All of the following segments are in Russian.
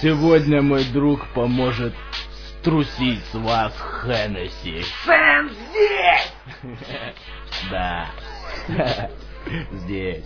Сегодня мой друг поможет струсить с вас Хеннесси. Сэм здесь! Да. Здесь.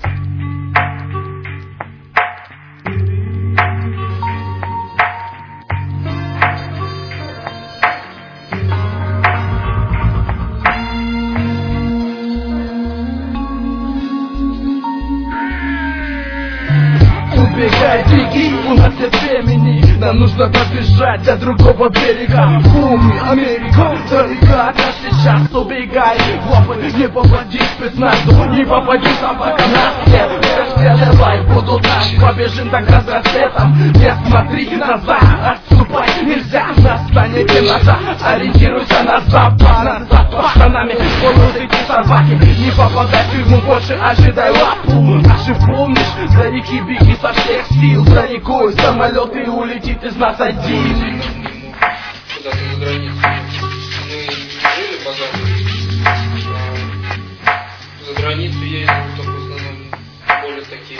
Убегай, беги, у нас нет времени. Нам нужно добежать до другого берега. Помни, Америка далека от нас сейчас. Убегай, в лапы не попади спецназу, не попади собака на след. Давай, будут наши, побежим тогда с рассветом. Не смотри назад, отступай нельзя. Настанет темнота, ориентируйся на запад. За нами будут идти собаки. Не попадай в тюрьму больше, ожидай лапу. Наши помнишь, за реки беги со всех сил. За рекой самолет и улетит из нас один. Куда-то за границу. Мы жили богато. За границу ездил, только в основном более такие.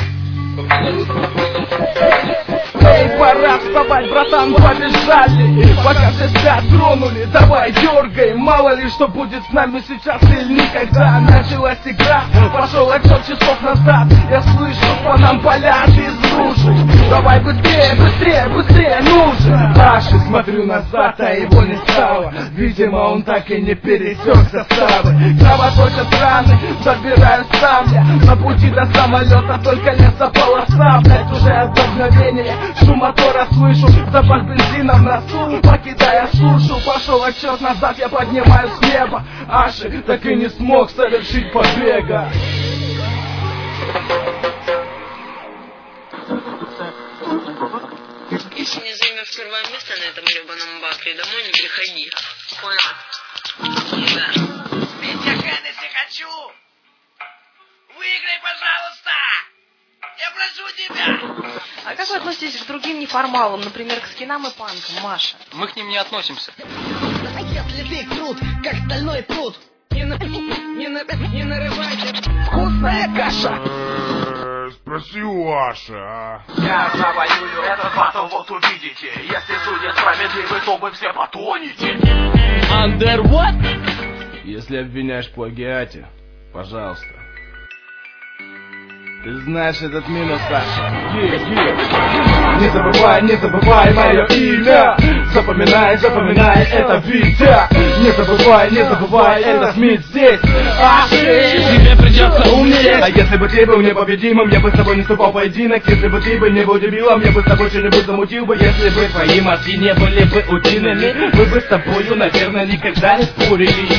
Эй, пора вставать, братан, побежали. Пока все спят, тронули, давай дергаем. Мало ли что будет с нами сейчас или никогда. Началась игра, пошел отчет часов назад. Я слышу, по нам палят из ружей. Давай быстрее, быстрее, быстрее, нужен. Дальше смотрю назад, а его не стало. Видимо, он так и не пересек заставы. Кровоточат раны, забираю сам я. На пути до самолета только лесополоса. Блять, уже одно мгновение, шум мотора слышу, запах бензина в носу. Покидая сушу, пошел отчет назад, я поднимаю с неба. Аши так и не смог совершить побега. Если не займешь первое место на этом гребаном батле, домой не приходи. Понял? Да. Витя, Хеннесси хочу! Выиграй, пожалуйста! Я прошу тебя! А как вы относитесь к другим неформалам, например, к скинам и панкам, Маша? Мы к ним не относимся. Если ты крут, как стальной пруд, не нарывайте. Вкусная каша! Спроси у Аши, а? Я завоюю этот батл, вот увидите. Если судья справедливый, то вы все потонете. Under what? Если обвиняешь в плагиате, пожалуйста. Ты знаешь этот минус, Саша. Не забывай мое имя. Запоминай, это Витя. Не забывай, это Смит здесь. Тебе придется умереть. А если бы ты был непобедимым, я бы с тобой не вступал в поединок. Если бы ты не был дебилом, я бы с тобой что-нибудь замутил бы. Если бы твои мозги не были бы утиными, мы бы с тобою, наверное, никогда не спорили.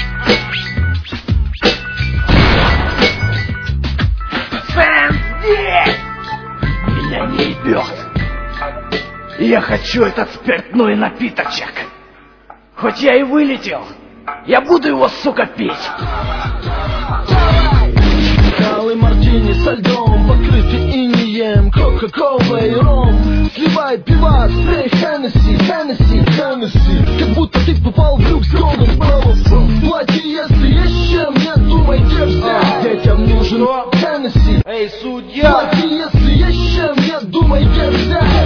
Сэм здесь! Меня не ебет. Я хочу этот спиртной напиточек. Хоть я и вылетел, я буду его, сука, пить. Алый мартини со льдом, покрытый инеем, кока-кола и ром. Сливай пивас, спрей Хеннесси. Как будто ты попал в люк с Golden Balls. Плати, если есть чем, не думай, где взять. Детям нужен Хеннесси. Эй, судья! Плати, если есть чем, не думай, где взять.